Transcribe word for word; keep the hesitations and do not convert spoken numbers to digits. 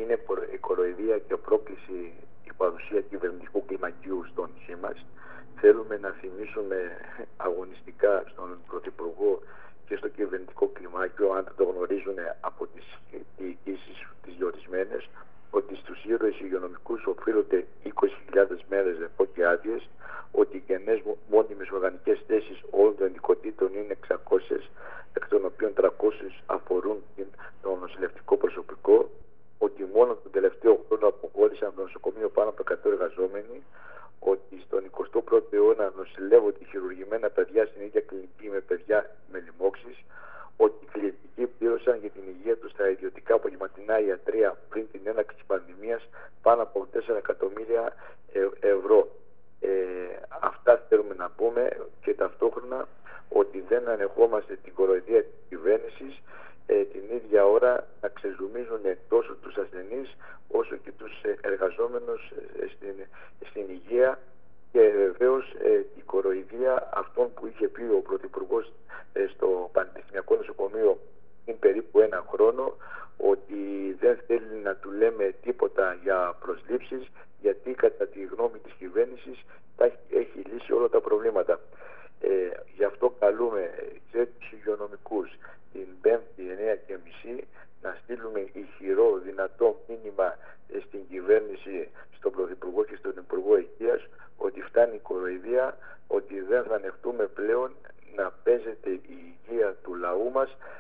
είναι η κοροϊδία και πρόκληση η παρουσία κυβερνητικού κλιμακίου στο νησί μας. Θέλουμε να θυμίσουμε αγωνιστικά στον Πρωθυπουργό και στο κυβερνητικό κλιμάκιο, αν το γνωρίζουν από τις διοικήσεις τις διορισμένες, ότι στους ήρωες υγειονομικούς οφείλονται είκοσι χιλιάδες μέρες ρεπό και άδειες, ότι οι κενές μόνιμες οργανικές θέσεις όλων των ειδικοτήτων είναι εξακόσιες, εκ των οποίων τριακόσιες αφορούν το νοσηλευτικό προσωπικό, ότι μόνο τον τελευταίο χρόνο αποχώρησαν από το νοσοκομείο πάνω από εκατό εργαζόμενοι, ότι στον εικοστό πρώτο αιώνα νοσηλεύονται χειρουργημένα παιδιά στην ίδια κλινική με παιδιά με λοιμώξεις, ότι οι κλινικοί πλήρωσαν για την υγεία τους στα ιδιωτικά απογευματινά ιατρεία πριν την έναρξη της πανδημίας πάνω από τέσσερα εκατομμύρια ευρώ. Ε, αυτά θέλουμε να πούμε, και ταυτόχρονα ότι δεν ανεχόμαστε την κοροϊδία της κυβέρνησης ε, την ίδια ώρα να ξεζουμίζουν τόσο τους ασθενείς όσο και τους εργαζόμενους στην, στην υγεία, και βεβαίως ε, η κοροϊδία αυτών που είχε πει ο Πρωθυπουργός ε, στο Πανεπιστημιακό Νοσοκομείο πριν περίπου ένα χρόνο, ότι δεν θέλει να του λέμε τίποτα για προσλήψεις, γιατί κατά τη γνώμη της κυβέρνησης έχει λύσει όλα τα προβλήματα. Ε, γι' αυτό καλούμε και τους υγειονομικούς την Πέμπτη εννιά και μισή να στείλουμε ηχηρό, δυνατό μήνυμα στην κυβέρνηση, στον Πρωθυπουργό και στον Υπουργό Υγείας, ότι φτάνει η κοροϊδία, ότι δεν θα ανεχτούμε πλέον να παίζεται η υγεία του λαού μας